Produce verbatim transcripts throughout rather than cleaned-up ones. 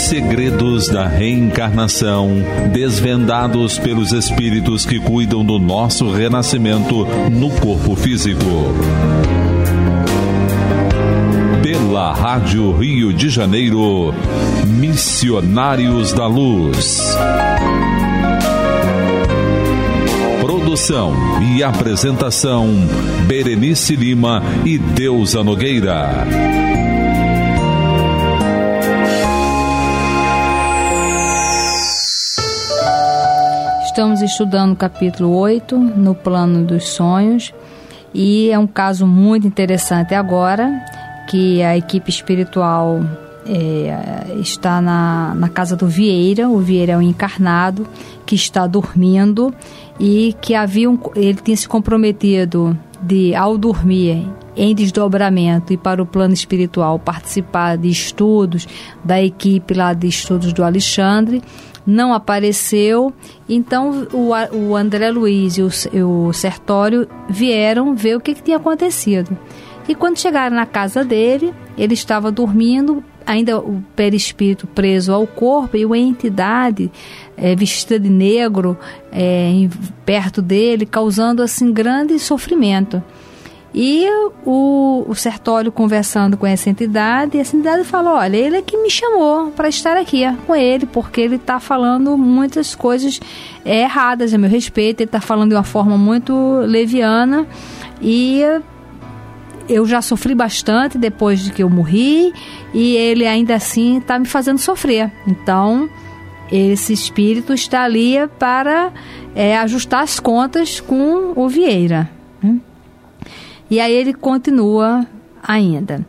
Segredos da reencarnação, desvendados pelos espíritos que cuidam do nosso renascimento no corpo físico. Pela Rádio Rio de Janeiro, Missionários da Luz. Produção e apresentação, Berenice Lima e Deusa Nogueira. Estamos estudando o capítulo oito, no plano dos sonhos, e é um caso muito interessante agora, que a equipe espiritual é, está na, na casa do Vieira. O Vieira é um encarnado que está dormindo e que havia um, ele tinha se comprometido de, ao dormir, em desdobramento e para o plano espiritual, participar de estudos da equipe lá de estudos do Alexandre. Não apareceu, então o, o André Luiz e o, o Sertório vieram ver o que, que tinha acontecido. E quando chegaram na casa dele, ele estava dormindo, ainda o perispírito preso ao corpo, e uma entidade é, vestida de negro é, em, perto dele, causando assim grande sofrimento. E o, o Sertório conversando com essa entidade, e essa entidade falou: olha, ele é que me chamou para estar aqui com ele, porque ele está falando muitas coisas é, erradas a meu respeito, ele está falando de uma forma muito leviana, e eu já sofri bastante depois de que eu morri, e ele ainda assim está me fazendo sofrer. Então, esse espírito está ali para é, ajustar as contas com o Vieira. Hum? E aí ele continua ainda.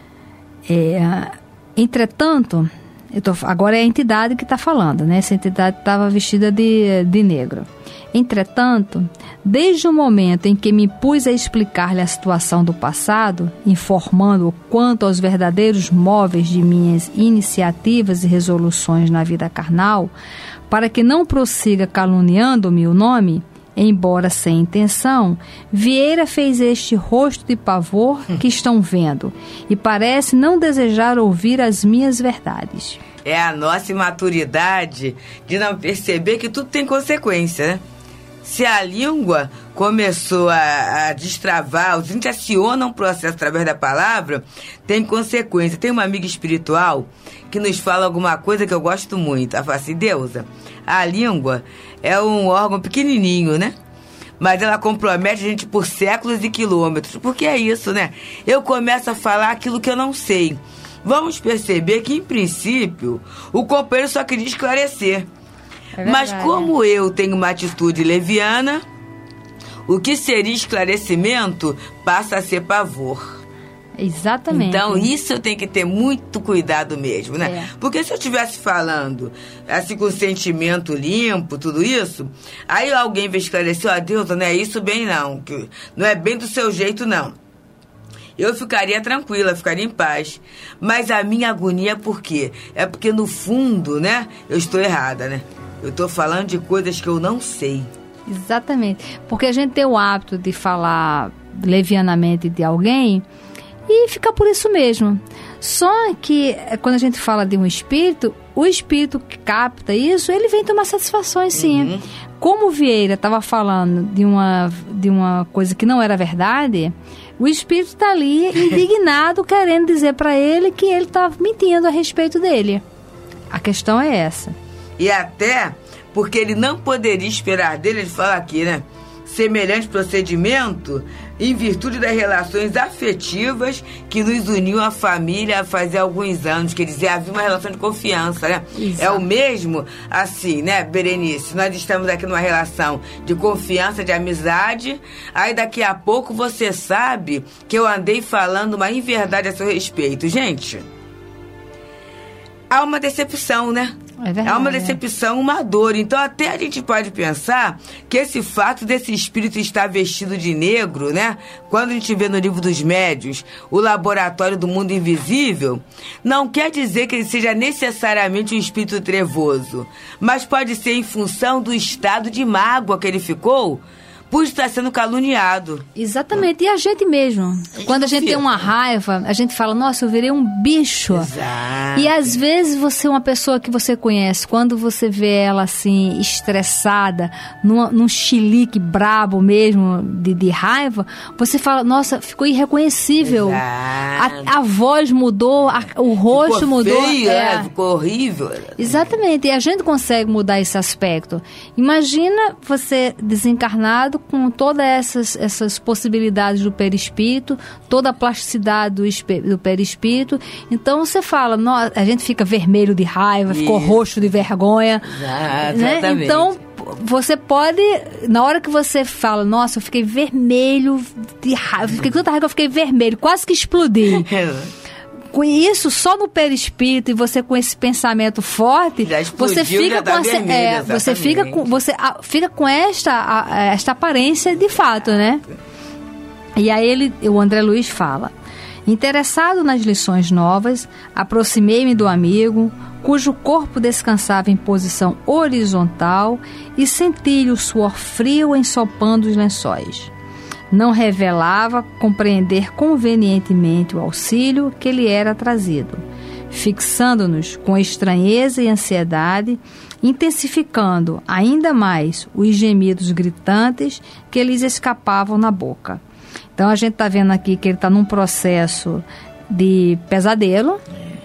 É, entretanto, eu tô, agora é a entidade que está falando, né? Essa entidade estava vestida de, de negro. Entretanto, desde o momento em que me pus a explicar-lhe a situação do passado, informando-o quanto aos verdadeiros móveis de minhas iniciativas e resoluções na vida carnal, para que não prossiga caluniando-me o nome, embora sem intenção, Vieira fez este rosto de pavor que estão vendo e parece não desejar ouvir as minhas verdades. É a nossa imaturidade de não perceber que tudo tem consequência, né? Se a língua começou a, a destravar, a gente aciona um processo através da palavra, tem consequência. Tem uma amiga espiritual que nos fala alguma coisa que eu gosto muito. Ela fala assim: Deusa, a língua é um órgão pequenininho, né? Mas ela compromete a gente por séculos e quilômetros. Porque é isso, né? Eu começo a falar aquilo que eu não sei. Vamos perceber que, em princípio, o companheiro só queria esclarecer. É. Mas como eu tenho uma atitude leviana, o que seria esclarecimento passa a ser pavor. Exatamente. Então, isso eu tenho que ter muito cuidado mesmo, né? É. Porque se eu estivesse falando assim com sentimento limpo, tudo isso, aí alguém vai esclarecer: ó, oh, Deus, não é isso bem não, que não é bem do seu jeito não. Eu ficaria tranquila, ficaria em paz. Mas a minha agonia é por quê? É porque no fundo, né, eu estou errada, né? Eu estou falando de coisas que eu não sei. Exatamente. Porque a gente tem o hábito de falar levianamente de alguém e fica por isso mesmo. Só que quando a gente fala de um espírito, o espírito que capta isso, ele vem tomar satisfações, sim. Uhum. Como o Vieira estava falando de uma, de uma coisa que não era verdade, o espírito está ali indignado, querendo dizer para ele que ele está mentindo a respeito dele. A questão é essa. E até porque ele não poderia esperar dele, ele fala aqui, né? Semelhante procedimento em virtude das relações afetivas que nos uniu a família fazia alguns anos. Quer dizer, havia uma relação de confiança, né? Exato. É o mesmo, assim, né, Berenice? Nós estamos aqui numa relação de confiança, de amizade. Aí daqui a pouco você sabe que eu andei falando uma inverdade a seu respeito. Gente, há uma decepção, né? É verdade, é uma decepção, uma dor. Então até a gente pode pensar que esse fato desse espírito estar vestido de negro, né? Quando a gente vê no livro dos médiuns o laboratório do mundo invisível, não quer dizer que ele seja necessariamente um espírito trevoso, mas pode ser em função do estado de mágoa que ele ficou por estar sendo caluniado. Exatamente, e a gente mesmo. A gente Quando a gente fica. tem uma raiva, a gente fala, nossa, eu virei um bicho. Exato. E às vezes você é uma pessoa que você conhece, quando você vê ela assim, estressada, num, num chilique brabo mesmo, de, de raiva, você fala, nossa, ficou irreconhecível. A, a voz mudou, a, o rosto ficou mudou. Feio, é. é, ficou horrível. Exatamente, e a gente consegue mudar esse aspecto. Imagina você desencarnado com todas essas, essas possibilidades do perispírito, toda a plasticidade do, esp- do perispírito. Então você fala, no, a gente fica vermelho de raiva, Isso. ficou roxo de vergonha. Né? Então você pode, na hora que você fala, nossa, eu fiquei vermelho de raiva, fiquei com tanta raiva que eu fiquei vermelho, quase que explodi. Com isso, só no perispírito, e você com esse pensamento forte, você fica com essa, vermelho, é, você fica com você a, fica com esta a, esta aparência de fato, né? E aí ele, o André Luiz fala: interessado nas lições novas, aproximei-me do amigo, cujo corpo descansava em posição horizontal, e senti-lhe o suor frio ensopando os lençóis. Não revelava compreender convenientemente o auxílio que lhe era trazido, fixando-nos com estranheza e ansiedade, intensificando ainda mais os gemidos gritantes que lhes escapavam na boca. Então a gente está vendo aqui que ele está num processo de pesadelo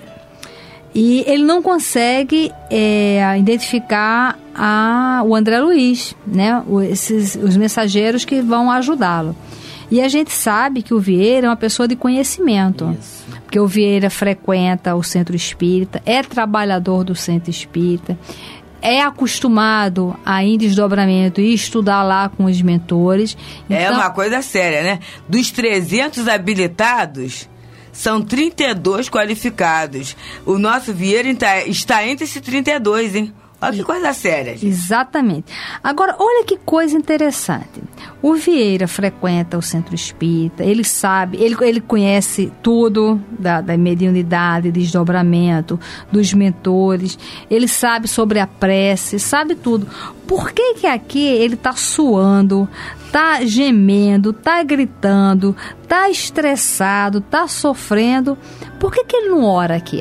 e ele não consegue é, identificar a, o André Luiz, né? O, esses, os mensageiros que vão ajudá-lo. E a gente sabe que o Vieira é uma pessoa de conhecimento. Isso. Porque o Vieira frequenta o centro espírita, é trabalhador do centro espírita, é acostumado a ir em desdobramento e estudar lá com os mentores. Então, é uma coisa séria, né? Dos trezentos habilitados, são trinta e dois qualificados. O nosso Vieira está entre esses trinta e dois, hein? Olha que coisa séria, gente. Exatamente. Agora, olha que coisa interessante. O Vieira frequenta o centro espírita, ele sabe, ele, ele conhece tudo da, da mediunidade, desdobramento, dos mentores, ele sabe sobre a prece, sabe tudo. Por que que aqui ele está suando, está gemendo, está gritando, está estressado, está sofrendo? Por que que ele não ora aqui?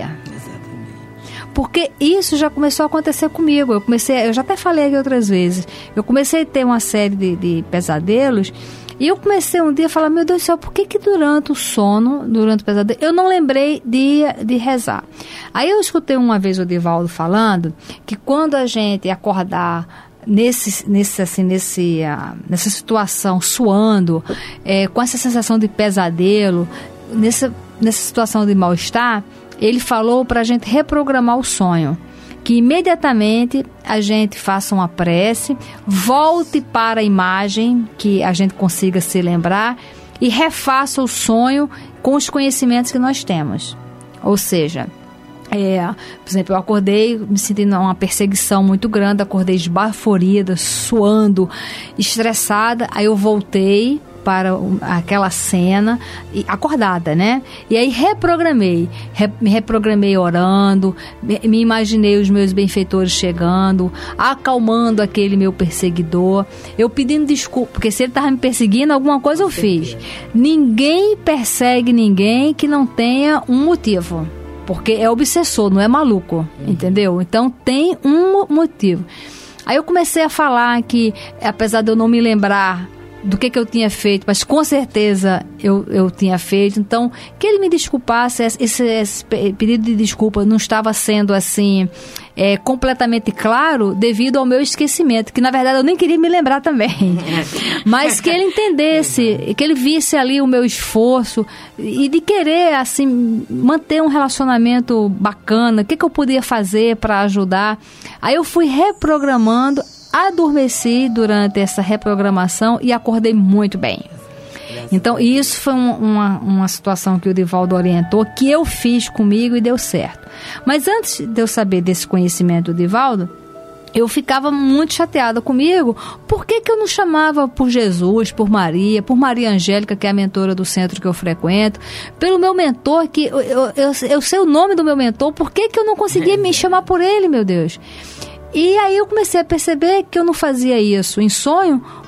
Porque isso já começou a acontecer comigo. Eu comecei, eu já até falei aqui outras vezes, eu comecei a ter uma série de, de pesadelos, e eu comecei um dia a falar, meu Deus do céu, por que que durante o sono, durante o pesadelo, eu não lembrei de, de rezar? Aí eu escutei uma vez o Divaldo falando que quando a gente acordar Nesse, nesse, assim, nesse, uh, nessa situação, suando, é, com essa sensação de pesadelo, nessa, nessa situação de mal-estar, ele falou para a gente reprogramar o sonho, que imediatamente a gente faça uma prece, volte para a imagem, que a gente consiga se lembrar, e refaça o sonho com os conhecimentos que nós temos. Ou seja, É, por exemplo, eu acordei me sentindo uma perseguição muito grande, acordei esbaforida, suando, estressada, aí eu voltei para aquela cena, acordada, né? E aí reprogramei, re, me reprogramei orando, me, me imaginei os meus benfeitores chegando, acalmando aquele meu perseguidor, eu pedindo desculpa, porque se ele estava me perseguindo, alguma coisa eu fiz. Ninguém persegue ninguém que não tenha um motivo. Porque é obsessor, não é maluco, uhum. Entendeu? Então tem um motivo. Aí eu comecei a falar que, apesar de eu não me lembrar do que, que eu tinha feito, mas com certeza eu, eu tinha feito, então que ele me desculpasse, esse, esse pedido de desculpa não estava sendo assim é, completamente claro devido ao meu esquecimento, que na verdade eu nem queria me lembrar também, mas que ele entendesse, que ele visse ali o meu esforço e de querer assim manter um relacionamento bacana, o que, que eu podia fazer para ajudar. Aí eu fui reprogramando, adormeci durante essa reprogramação e acordei muito bem. Então, isso foi um, uma, uma situação que o Divaldo orientou, que eu fiz comigo e deu certo. Mas antes de eu saber desse conhecimento do Divaldo, eu ficava muito chateada comigo. Por que que eu não chamava por Jesus, por Maria, por Maria Angélica, que é a mentora do centro que eu frequento, pelo meu mentor, que eu, eu, eu, eu sei o nome do meu mentor, por que que eu não conseguia me chamar por ele, meu Deus? E aí eu comecei a perceber que eu não fazia isso em sonho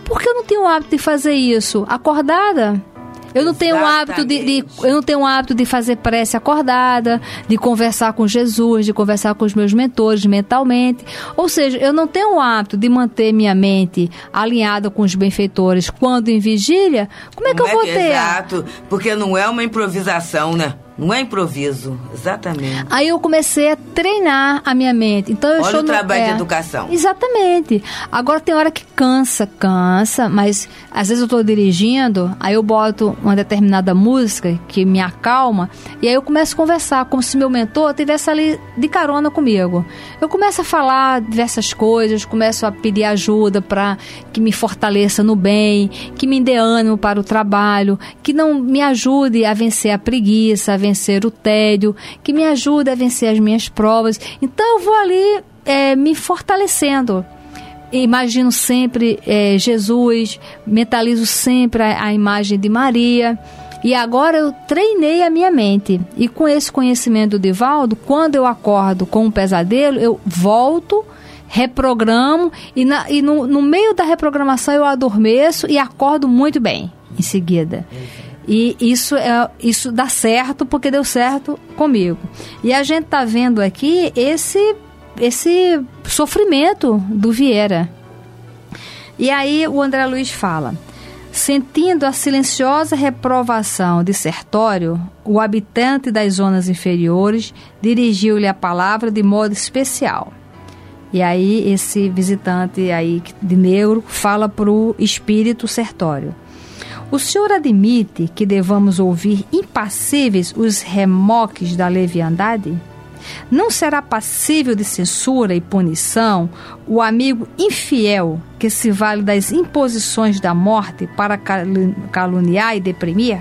Por que eu não tenho o hábito de fazer isso? Acordada? Eu não tenho o hábito de, de, eu não tenho o hábito de fazer prece acordada, de conversar com Jesus, de conversar com os meus mentores mentalmente. Ou seja, eu não tenho o hábito de manter minha mente alinhada com os benfeitores quando em vigília. Como é que Como eu vou é que, ter? Exato, porque não é uma improvisação, né? Não é improviso, exatamente. Aí eu comecei a treinar a minha mente. Então eu Olha estou o trabalho no, é, de educação. Exatamente. Agora tem hora que cansa, cansa, mas às vezes eu estou dirigindo, aí eu boto uma determinada música que me acalma, e aí eu começo a conversar, como se meu mentor estivesse ali de carona comigo. Eu começo a falar diversas coisas, começo a pedir ajuda para que me fortaleça no bem, que me dê ânimo para o trabalho, que não me ajude a vencer a preguiça, a vencer o tédio, que me ajude a vencer as minhas provas. Então eu vou ali é, me fortalecendo. Imagino sempre é, Jesus, mentalizo sempre a, a imagem de Maria. E agora eu treinei a minha mente. E com esse conhecimento do Divaldo, quando eu acordo com um pesadelo, eu volto, reprogramo e, na, e no, no meio da reprogramação eu adormeço e acordo muito bem em seguida. E isso, é, isso dá certo porque deu certo comigo. E a gente está vendo aqui esse, esse sofrimento do Vieira. E aí o André Luiz fala: sentindo a silenciosa reprovação de Sertório, o habitante das zonas inferiores dirigiu-lhe a palavra de modo especial. E aí esse visitante aí de negro fala para o espírito Sertório: o senhor admite que devamos ouvir impassíveis os remoques da leviandade? Não será passível de censura e punição o amigo infiel que se vale das imposições da morte para caluniar e deprimir?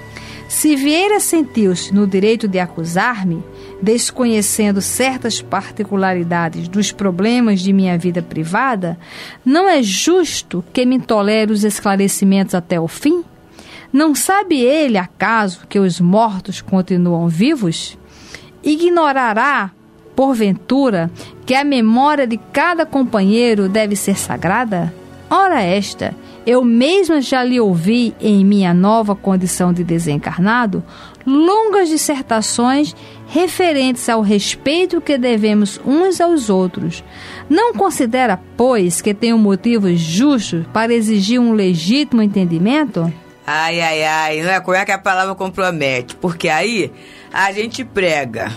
Se Vieira sentiu-se no direito de acusar-me, desconhecendo certas particularidades dos problemas de minha vida privada, não é justo que me tolere os esclarecimentos até o fim? Não sabe ele, acaso, que os mortos continuam vivos? Ignorará, porventura, que a memória de cada companheiro deve ser sagrada? Ora esta, eu mesma já lhe ouvi, em minha nova condição de desencarnado, longas dissertações referentes ao respeito que devemos uns aos outros. Não considera, pois, que tenho motivos justos para exigir um legítimo entendimento? Ai, ai, ai, não é? Como é que a palavra compromete? Porque aí a gente prega.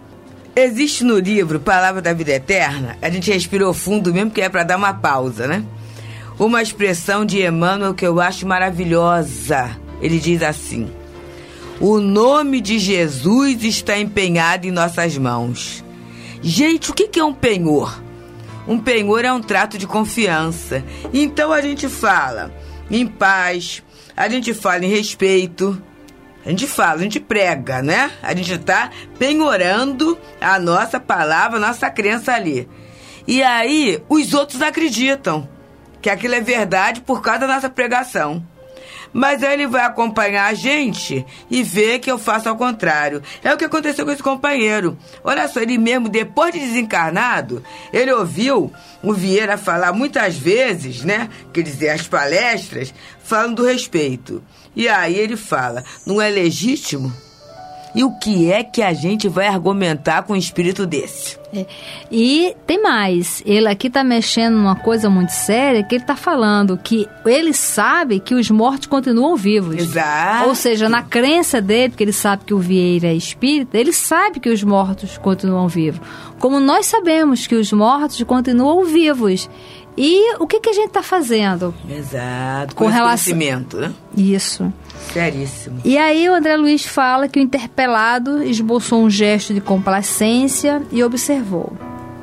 Existe no livro Palavra da Vida Eterna, a gente respirou fundo mesmo, que é para dar uma pausa, né? Uma expressão de Emmanuel que eu acho maravilhosa. Ele diz assim: o nome de Jesus está empenhado em nossas mãos. Gente, o que é um penhor? Um penhor é um trato de confiança. Então a gente fala em paz, a gente fala em respeito, a gente fala, a gente prega, né? A gente está penhorando a nossa palavra, a nossa crença ali. E aí os outros acreditam que aquilo é verdade por causa da nossa pregação. Mas aí ele vai acompanhar a gente e ver que eu faço ao contrário. É o que aconteceu com esse companheiro. Olha só, ele mesmo, depois de desencarnado, ele ouviu o Vieira falar muitas vezes, né? Quer dizer, as palestras, falando do respeito. E aí ele fala: não é legítimo? E o que é que a gente vai argumentar com um espírito desse? É. E tem mais, ele aqui está mexendo numa coisa muito séria, que ele está falando que ele sabe que os mortos continuam vivos. Exato. Ou seja, na crença dele, porque ele sabe que o Vieira é espírita, ele sabe que os mortos continuam vivos. Como nós sabemos que os mortos continuam vivos. E o que, que a gente está fazendo? Exato, com, com relação... conhecimento, né? Isso. Seríssimo. E aí o André Luiz fala que o interpelado esboçou um gesto de complacência e observou: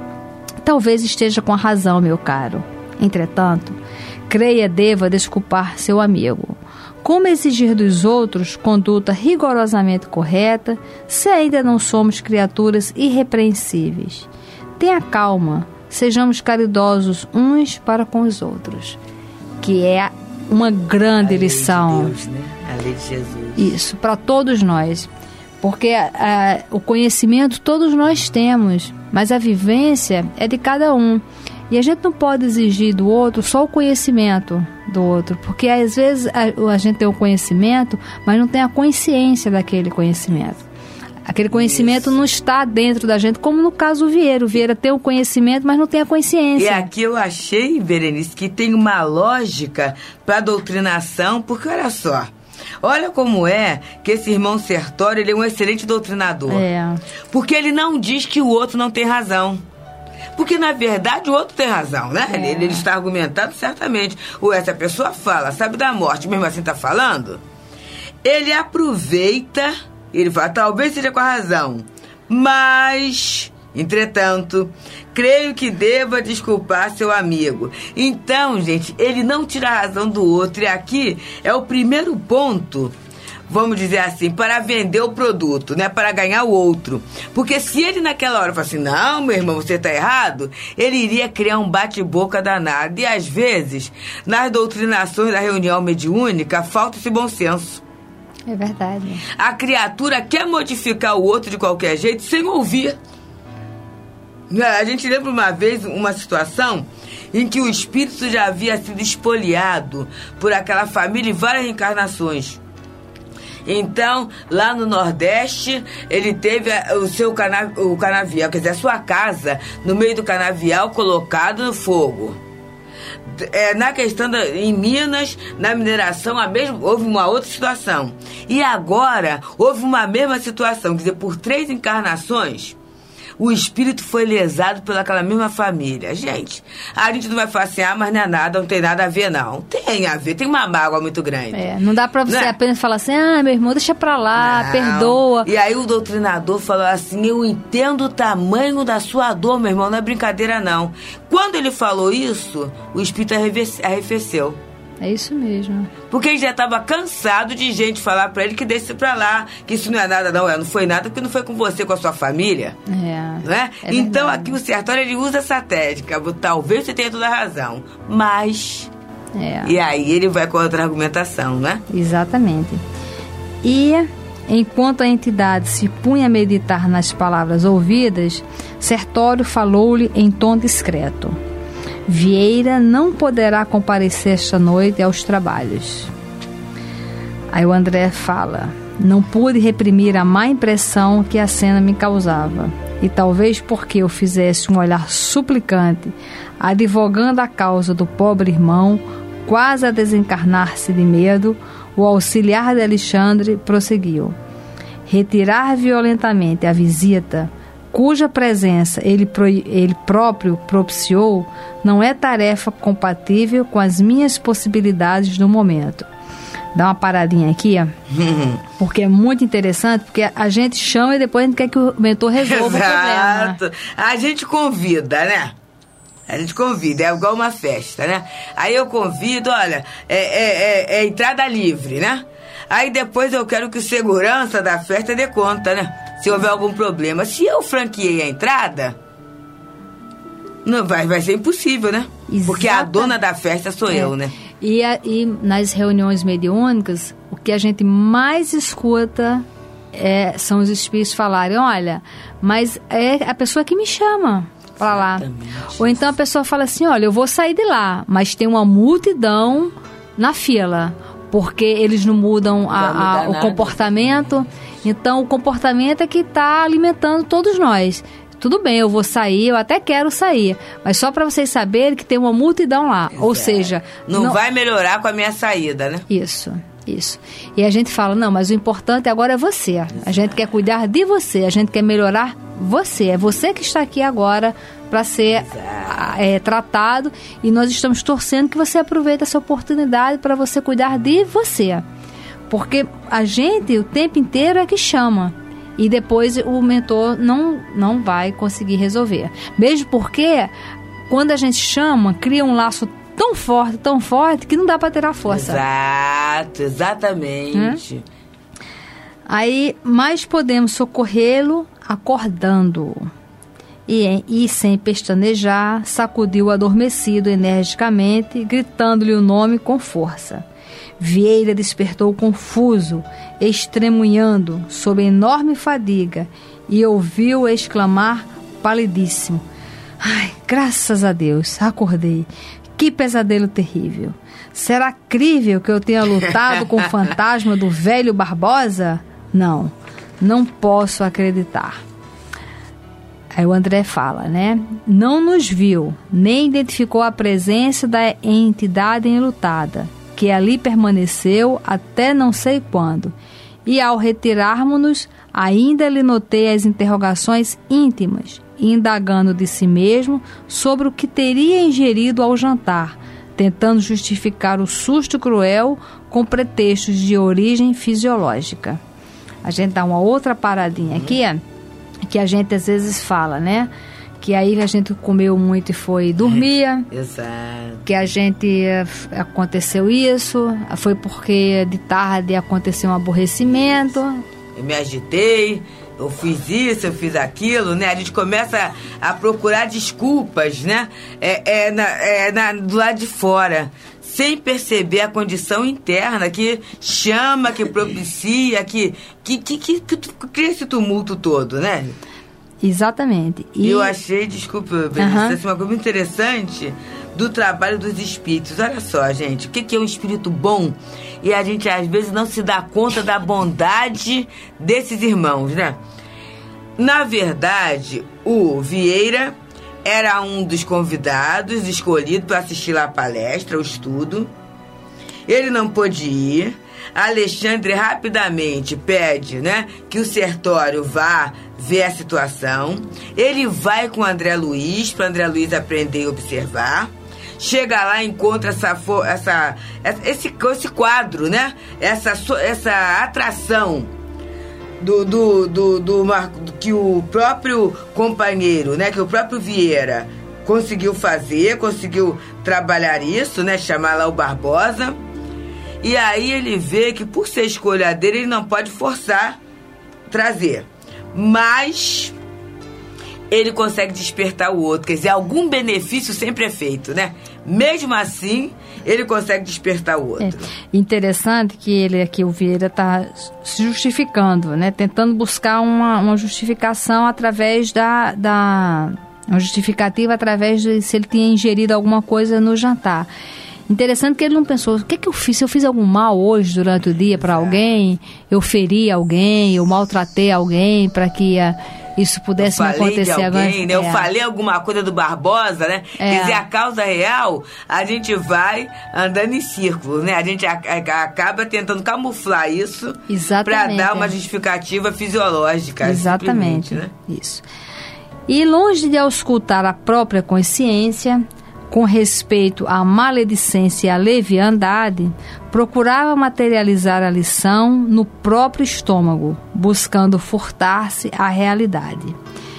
talvez esteja com a razão, meu caro. Entretanto, creia deva desculpar seu amigo. Como exigir dos outros conduta rigorosamente correta, se ainda não somos criaturas irrepreensíveis? Tenha calma, sejamos caridosos uns para com os outros. Que é uma grande a lição. Lei de Deus, né? A lei de Jesus. Isso, para todos nós. Porque a, o conhecimento todos nós temos, mas a vivência é de cada um. E a gente não pode exigir do outro só o conhecimento, do outro, porque às vezes a, a gente tem o conhecimento, mas não tem a consciência daquele conhecimento. Aquele conhecimento Isso. não está dentro da gente, como no caso do Vieira. O Vieira tem o conhecimento, mas não tem a consciência. E aqui eu achei, Berenice, que tem uma lógica para a doutrinação, porque olha só, olha como é que esse irmão Sertório, ele é um excelente doutrinador. É. Porque ele não diz que o outro não tem razão. Porque, na verdade, o outro tem razão, né? É. Ele, ele está argumentando certamente. Ou essa pessoa fala, sabe da morte, mesmo assim está falando? Ele aproveita, ele fala, talvez seja com a razão, mas, entretanto, creio que deva desculpar seu amigo. Então, gente, ele não tira a razão do outro. E aqui é o primeiro ponto, vamos dizer assim, para vender o produto, né? Para ganhar o outro. Porque se ele naquela hora fala assim, não, meu irmão, você está errado, ele iria criar um bate-boca danado. E às vezes, nas doutrinações da reunião mediúnica, falta esse bom senso. É verdade. A criatura quer modificar o outro de qualquer jeito sem ouvir. A gente lembra uma vez uma situação em que o espírito já havia sido espoliado por aquela família em várias reencarnações. Então, lá no Nordeste, ele teve o seu cana- o canavial, quer dizer, a sua casa, no meio do canavial, colocado no fogo. É, na questão da, em Minas, na mineração, a mesma, houve uma outra situação. E agora, houve uma mesma situação, quer dizer, por três encarnações, o espírito foi lesado pelaquela mesma família. Gente, a gente não vai falar assim, ah, mas não é nada, não tem nada a ver, não. Tem a ver, tem uma mágoa muito grande. É, não dá pra você é? apenas falar assim, ah, meu irmão, deixa pra lá, não. perdoa. E aí o doutrinador falou assim, eu entendo o tamanho da sua dor, meu irmão, não é brincadeira, não. Quando ele falou isso, o espírito arrefeceu. É isso mesmo. Porque ele já estava cansado de gente falar pra ele que desce pra lá, que isso não é nada, não. É, não foi nada porque não foi com você, com a sua família. É. Né? É então verdade. aqui o Sertório, ele usa essa técnica. Talvez você tenha toda a razão, mas... É. E aí ele vai com outra argumentação, né? Exatamente. E enquanto a entidade se punha a meditar nas palavras ouvidas, Sertório falou-lhe em tom discreto. Vieira não poderá comparecer esta noite aos trabalhos. Aí o André fala, não pude reprimir a má impressão que a cena me causava, e talvez porque eu fizesse um olhar suplicante, advogando a causa do pobre irmão, quase a desencarnar-se de medo, o auxiliar de Alexandre prosseguiu. Retirar violentamente a visita, cuja presença ele, pro, ele próprio propiciou, não é tarefa compatível com as minhas possibilidades no momento. Dá uma paradinha aqui, ó, porque é muito interessante, porque a gente chama e depois a gente quer que o mentor resolva Exato. o problema. A gente convida, né? A gente convida, é igual uma festa, né? Aí eu convido, olha, é, é, é, é entrada livre, né? Aí depois eu quero que o segurança da festa dê conta, né? Se houver algum problema. Se eu franqueei a entrada, não vai, vai ser impossível, né? Exatamente. Porque a dona da festa sou é. eu, né? E, a, e nas reuniões mediúnicas, o que a gente mais escuta é, são os espíritos falarem, olha, mas é a pessoa que me chama para lá. Ou então a pessoa fala assim, olha, eu vou sair de lá, mas tem uma multidão na fila, porque eles não mudam a, a, o comportamento. Então, o comportamento é que está alimentando todos nós. Tudo bem, eu vou sair, eu até quero sair, mas só para vocês saberem que tem uma multidão lá. Exato. Ou seja... Não, não vai melhorar com a minha saída, né? Isso, isso. E a gente fala, não, mas o importante agora é você. Exato. A gente quer cuidar de você, a gente quer melhorar você. É você que está aqui agora para ser é, tratado, e nós estamos torcendo que você aproveite essa oportunidade para você cuidar de você. Porque a gente o tempo inteiro é que chama. E depois o mentor não, não vai conseguir resolver. Mesmo porque, quando a gente chama, cria um laço tão forte, tão forte, que não dá para tirar força. Exato, exatamente. Hum? Aí, mais podemos socorrê-lo acordando-o. E, e, sem pestanejar, sacudiu o adormecido energicamente, gritando-lhe o nome com força. Vieira despertou confuso, estremunhando, sob enorme fadiga, e ouviu exclamar palidíssimo: ai, graças a Deus, acordei. Que pesadelo terrível! Será crível que eu tenha lutado com o fantasma do velho Barbosa? Não, não posso acreditar. Aí o André fala, né? Não nos viu, nem identificou a presença da entidade enlutada, que ali permaneceu até não sei quando. E ao retirarmos-nos, ainda lhe notei as interrogações íntimas, indagando de si mesmo sobre o que teria ingerido ao jantar, tentando justificar o susto cruel com pretextos de origem fisiológica. A gente dá uma outra paradinha aqui, que a gente às vezes fala, né? Que aí a gente comeu muito e foi dormir. Exato. Que a gente, aconteceu isso, foi porque de tarde aconteceu um aborrecimento. Eu me agitei, eu fiz isso, eu fiz aquilo, né? A gente começa a procurar desculpas, né? É, é, na, é na, do lado de fora, sem perceber a condição interna que chama, que propicia, que, que, que, que, que cria esse tumulto todo, né? Exatamente. E eu achei, desculpa, Benícia, assim, uma coisa interessante do trabalho dos espíritos. Olha só, gente, o que é um espírito bom? E a gente, às vezes, não se dá conta da bondade desses irmãos, né? Na verdade, o Vieira era um dos convidados escolhido para assistir lá a palestra, o estudo. Ele não pôde ir. Alexandre rapidamente pede, né, que o Sertório vá ver a situação. Ele vai com o André Luiz, para André Luiz aprender e observar. Chega lá e encontra essa, essa, esse, esse quadro, né? Essa, essa atração do, do, do, do, do que o próprio companheiro, né? Que o próprio Vieira conseguiu fazer, conseguiu trabalhar isso, né? Chamar lá o Barbosa. E aí ele vê que por ser escolha dele, ele não pode forçar trazer. Mas ele consegue despertar o outro. Quer dizer, algum benefício sempre é feito, né? Mesmo assim, ele consegue despertar o outro. É interessante que ele aqui, o Vieira, está se justificando, né? Tentando buscar uma, uma justificação através da, da... uma justificativa através de se ele tinha ingerido alguma coisa no jantar. Interessante que ele não pensou, o que, que eu fiz? Se eu fiz algum mal hoje durante o dia para alguém, eu feri alguém, eu maltratei alguém para que uh, isso pudesse não acontecer alguém, agora. Né? É. Eu falei alguma coisa do Barbosa, né? É. Quer dizer, a causa real, a gente vai andando em círculos, né? A gente a, a, acaba tentando camuflar isso para dar uma justificativa fisiológica. Exatamente, né? Isso. E longe de auscultar a própria consciência, com respeito à maledicência e à leviandade, procurava materializar a lição no próprio estômago, buscando furtar-se à realidade.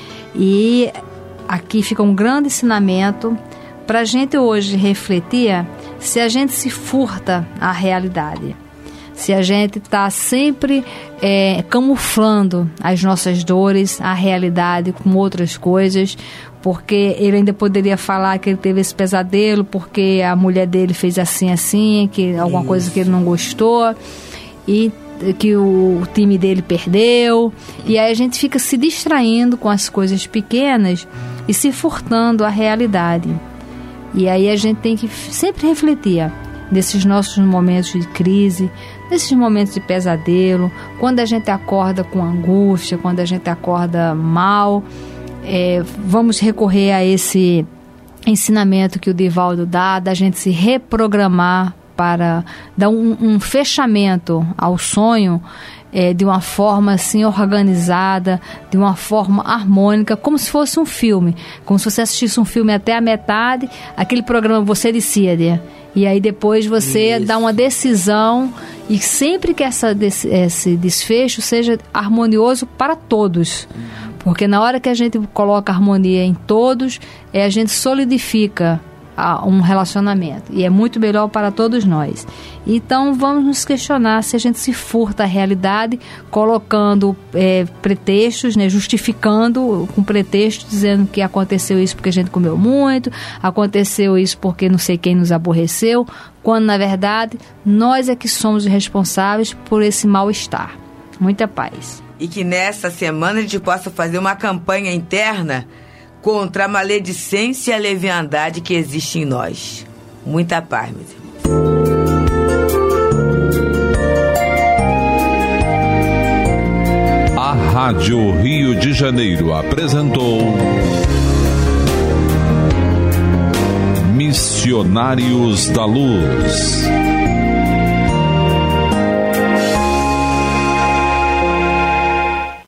E aqui fica um grande ensinamento para a gente hoje refletir se a gente se furta à realidade. Se a gente está sempre é, camuflando as nossas dores, a realidade com outras coisas, porque ele ainda poderia falar que ele teve esse pesadelo porque a mulher dele fez assim, assim, que alguma Isso. coisa que ele não gostou, e que o time dele perdeu. E aí a gente fica se distraindo com as coisas pequenas e se furtando à realidade. E aí a gente tem que sempre refletir nesses nossos momentos de crise, nesses momentos de pesadelo, quando a gente acorda com angústia, quando a gente acorda mal, é, vamos recorrer a esse ensinamento que o Divaldo dá, da gente se reprogramar para dar um, um fechamento ao sonho, é, de uma forma assim organizada, de uma forma harmônica, como se fosse um filme, como se você assistisse um filme até a metade, aquele programa você decide, e aí depois você Isso. dá uma decisão, e sempre que essa, esse desfecho seja harmonioso para todos, porque na hora que a gente coloca harmonia em todos, é, a gente solidifica um relacionamento, e é muito melhor para todos nós. Então vamos nos questionar se a gente se furta a realidade colocando é, pretextos, né, justificando com pretextos, dizendo que aconteceu isso porque a gente comeu muito, aconteceu isso porque não sei quem nos aborreceu, quando na verdade nós é que somos responsáveis por esse mal-estar. Muita paz. E que nessa semana a gente possa fazer uma campanha interna contra a maledicência e a leviandade que existe em nós. Muita paz, meus irmãos. A Rádio Rio de Janeiro apresentou Missionários da Luz.